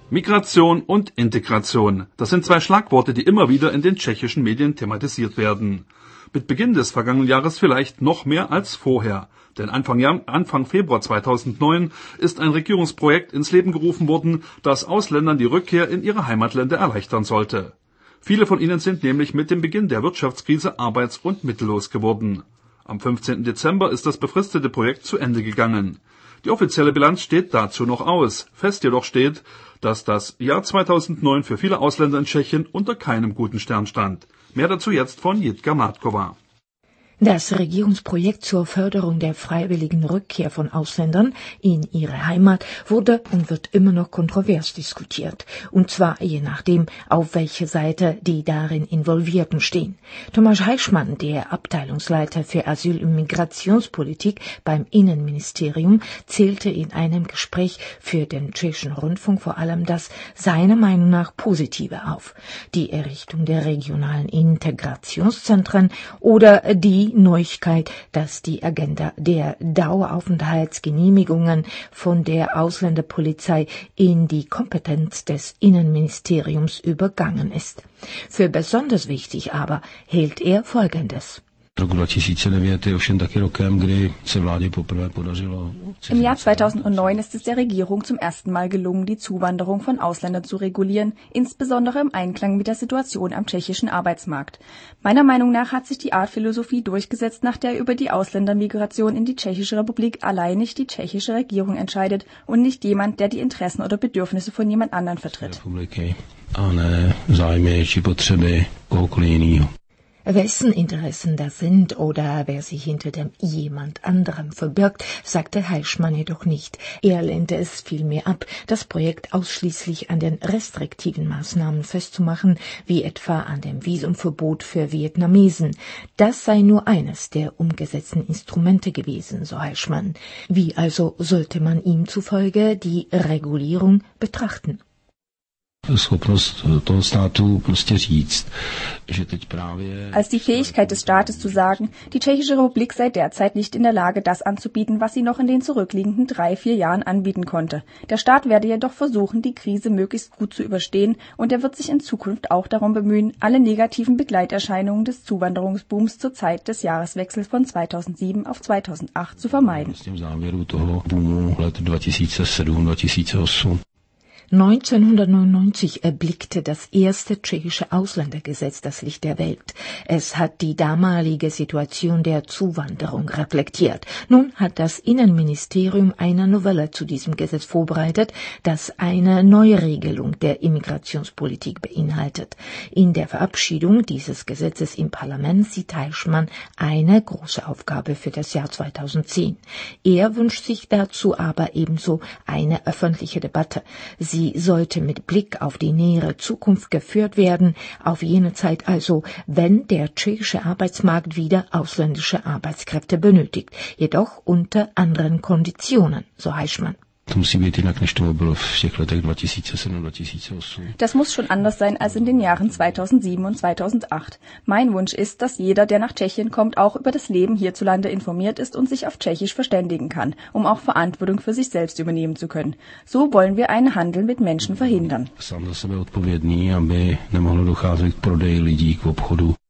Migration und Integration, das sind zwei Schlagworte, die immer wieder in den tschechischen Medien thematisiert werden. Mit Beginn des vergangenen Jahres vielleicht noch mehr als vorher. Denn Anfang Februar 2009 ist ein Regierungsprojekt ins Leben gerufen worden, das Ausländern die Rückkehr in ihre Heimatländer erleichtern sollte. Viele von ihnen sind nämlich mit dem Beginn der Wirtschaftskrise arbeits- und mittellos geworden. Am 15. Dezember ist das befristete Projekt zu Ende gegangen. Die offizielle Bilanz steht dazu noch aus. Fest jedoch steht, dass das Jahr 2009 für viele Ausländer in Tschechien unter keinem guten Stern stand. Mehr dazu jetzt von Jitka Mátkova. Das Regierungsprojekt zur Förderung der freiwilligen Rückkehr von Ausländern in ihre Heimat wurde und wird immer noch kontrovers diskutiert. Und zwar je nachdem, auf welche Seite die darin Involvierten stehen. Tomáš Heischmann, der Abteilungsleiter für Asyl- und Migrationspolitik beim Innenministerium, zählte in einem Gespräch für den tschechischen Rundfunk vor allem das seiner Meinung nach Positive auf. Die Errichtung der regionalen Integrationszentren oder die Neuigkeit, dass die Agenda der Daueraufenthaltsgenehmigungen von der Ausländerpolizei in die Kompetenz des Innenministeriums übergangen ist. Für besonders wichtig aber hält er Folgendes. Im Jahr 2009 ist es der Regierung zum ersten Mal gelungen, die Zuwanderung von Ausländern zu regulieren, insbesondere im Einklang mit der Situation am tschechischen Arbeitsmarkt. Meiner Meinung nach hat sich die Art Philosophie durchgesetzt, nach der über die Ausländermigration in die Tschechische Republik alleinig die tschechische Regierung entscheidet und nicht jemand, der die Interessen oder Bedürfnisse von jemand anderen vertritt. Wessen Interessen das sind oder wer sich hinter dem jemand anderem verbirgt, sagte Heischmann jedoch nicht. Er lehnte es vielmehr ab, das Projekt ausschließlich an den restriktiven Maßnahmen festzumachen, wie etwa an dem Visumverbot für Vietnamesen. Das sei nur eines der umgesetzten Instrumente gewesen, so Heischmann. Wie also sollte man ihm zufolge die Regulierung betrachten? Als die Fähigkeit des Staates zu sagen, die Tschechische Republik sei derzeit nicht in der Lage, das anzubieten, was sie noch in den zurückliegenden 3-4 Jahren anbieten konnte. Der Staat werde jedoch versuchen, die Krise möglichst gut zu überstehen und er wird sich in Zukunft auch darum bemühen, alle negativen Begleiterscheinungen des Zuwanderungsbooms zur Zeit des Jahreswechsels von 2007 auf 2008 zu vermeiden. 1999 erblickte das erste tschechische Ausländergesetz das Licht der Welt. Es hat die damalige Situation der Zuwanderung reflektiert. Nun hat das Innenministerium eine Novelle zu diesem Gesetz vorbereitet, das eine Neuregelung der Immigrationspolitik beinhaltet. In der Verabschiedung dieses Gesetzes im Parlament sieht Heischmann eine große Aufgabe für das Jahr 2010. Er wünscht sich dazu aber ebenso eine öffentliche Debatte. Sie sollte mit Blick auf die nähere Zukunft geführt werden, auf jene Zeit also, wenn der tschechische Arbeitsmarkt wieder ausländische Arbeitskräfte benötigt, jedoch unter anderen Konditionen, so Heischmann. Das muss schon anders sein als in den Jahren 2007 und 2008. Mein Wunsch ist, dass jeder, der nach Tschechien kommt, auch über das Leben hierzulande informiert ist und sich auf Tschechisch verständigen kann, um auch Verantwortung für sich selbst übernehmen zu können. So wollen wir einen Handel mit Menschen verhindern.